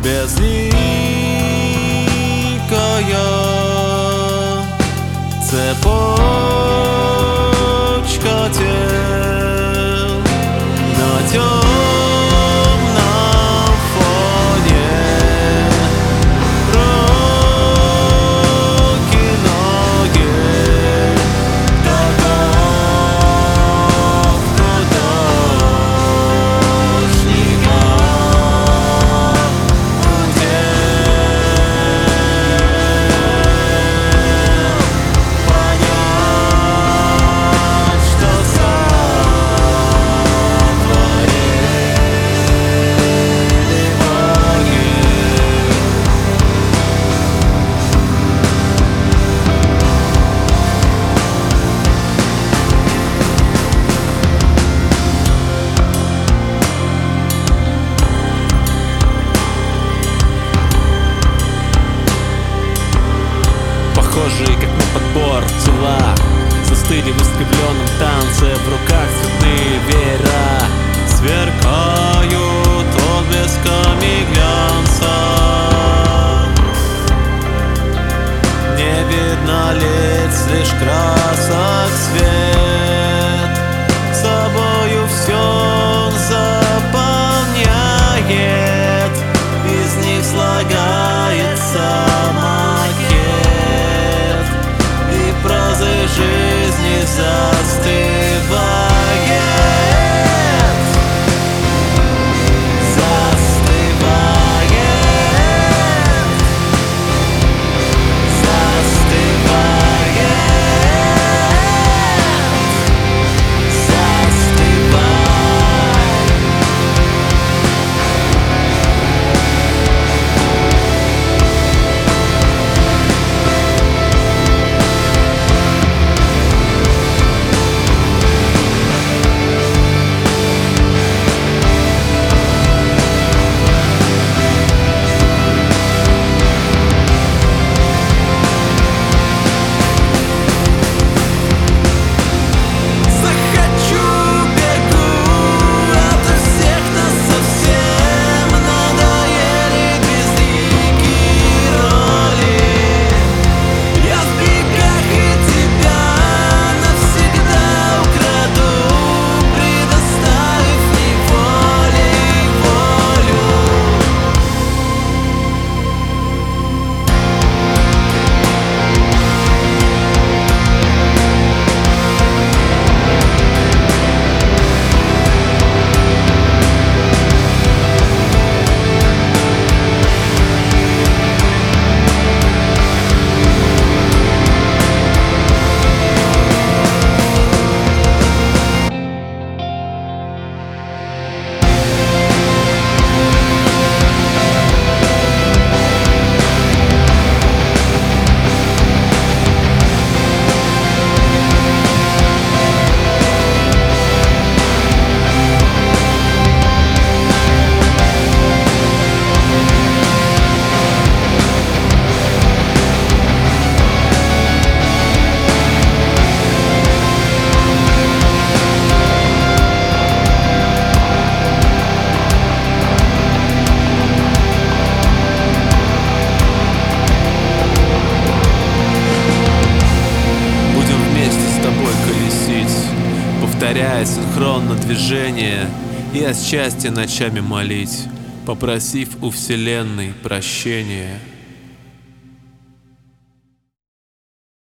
безликая цепочка тел на темном фоне. Руки, ноги, таков художника понять, что сотворили боги. Похожие, как на подбор тела, застыли в искривленном танце, в руках цветные веера сверкают отблесками глянца. Не видно лиц, лишь красок свет, собою все заполняет, из них слагается макет, и прозы жизни застывает, застывает, застывает, повторяя синхронно движение и от счастья ночами молить, попросив у Вселенной прощения.